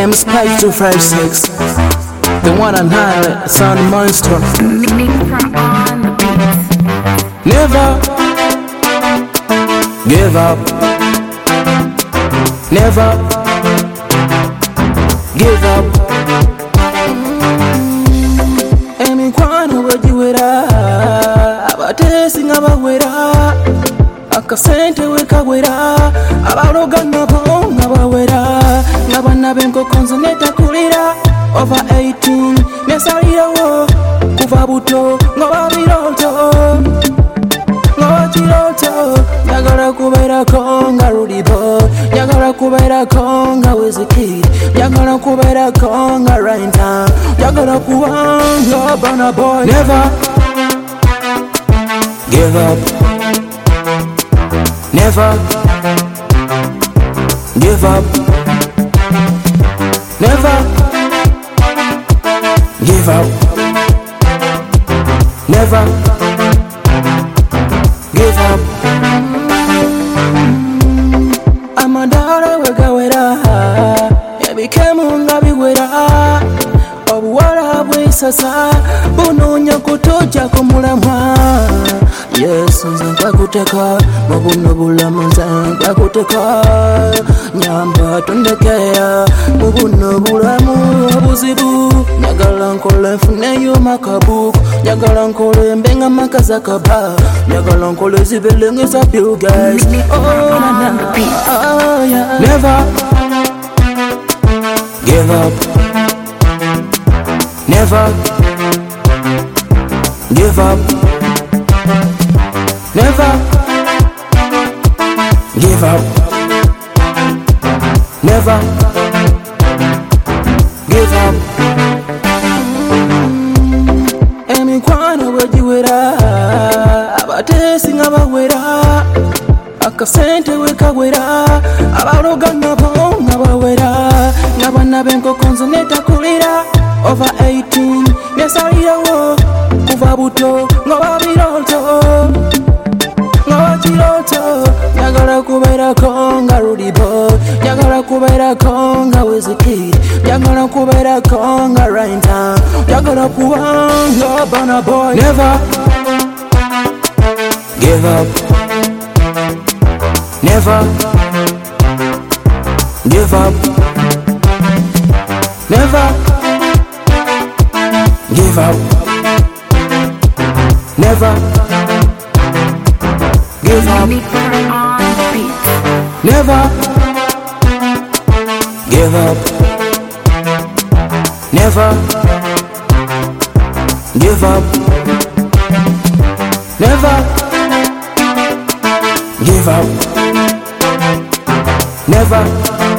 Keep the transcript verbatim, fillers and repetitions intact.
name is Page two five six. The one and only Sound Monster. Never give up. Never give up. Emikwano wegiwera abatesi nga bawera akasente wekawera abaloga nabo nga bawera nga bana b'enkoko nze netakulira over eighteen nesalirawo kuva buto nga babiroto nga bakiroto njagala kubeerako nga Rudibo njagala kubeerako nga Wizkid njagala kubeerako nga Raintown njagala kubanga Burna Boy. Never give up. Never give up. Never give up. Never give up. Amadala wegawera ebikemu nga biwera obuwala bw'esasa bunoonya kutojja ku mulamwa. Yesu nze nkakuteka mu buno bulamu nze nkakuteka nyamba tondekeya mu buno bulamu obuzibu njagala nkole nfuneyo makabuku njagala nkole mbenga makaza kaba njagala nkole zibelengeza Bill Gates. Oh, na, na, oh, yeah. Never give up. Never give up. Never give up. Never give up. Emikwano wegiwera abatesi nga bawera akasente wekawera abaloga nabo nga bawera nga bana b'enkoko nze netakulira over eighteen nesalirawo kuva buto nga babiroto nga bakiroto njagala kubeerako nga Rudibo njagala kubeerako nga Wizkid njagala kubeerako nga Raintown njagala kubanga Burna Boy. Never give up. Never give up. Never give up. Never give up. Never give up. Never give up. Never give up. Never